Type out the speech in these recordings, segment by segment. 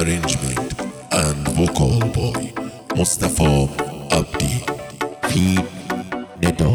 arrangement and vocal by Mustafa Abdi. Feed Neda.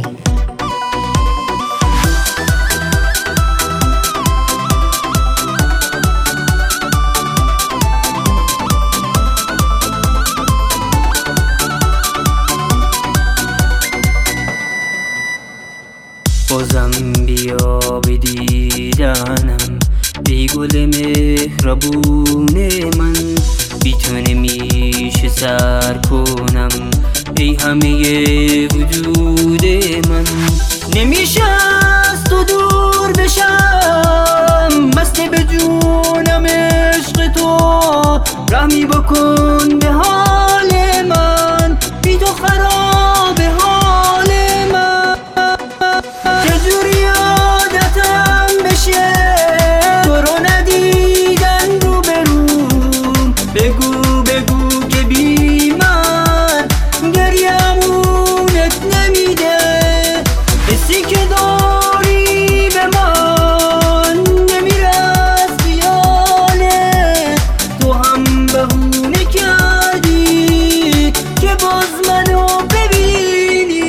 بازم بیا به دیدنم ای گل مهربون من، بی تو نمیشه سر کنم ای همه وجود من. نمیشه از تو دور بشم، مست به جونم عشق تو، رحمی بکن به حال من، بی تو خراب حال من. چجوری عادتم بشه تو رو ندیدن رو به روم، بگو بگو که بی من گریمونت نمیده. حسی که داری به من نمیره از خیالت، تو هم بهونه کردی که باز منو ببینی.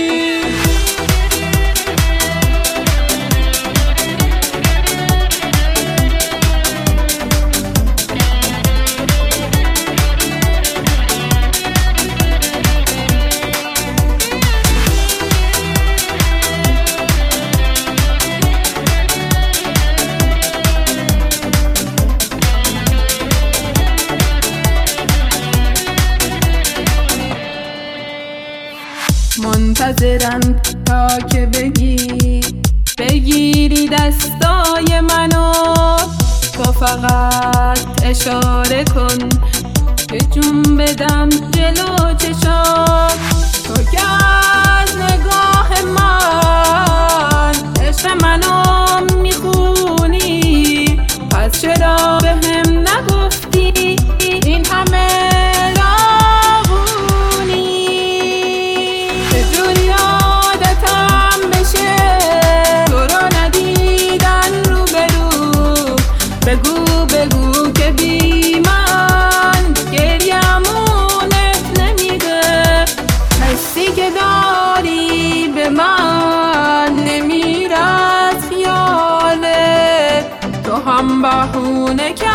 منتظرم تا که بگیری دستای منو، تو فقط اشاره کن که جون بدم جلو چشات. تو که از نگاه من عشق منو میخونی، پس چرا بهم نگفتی این همه بگو که بی من گریمونت نمیده. حسی که داری به من نمیره از خیالت، تو هم بهونه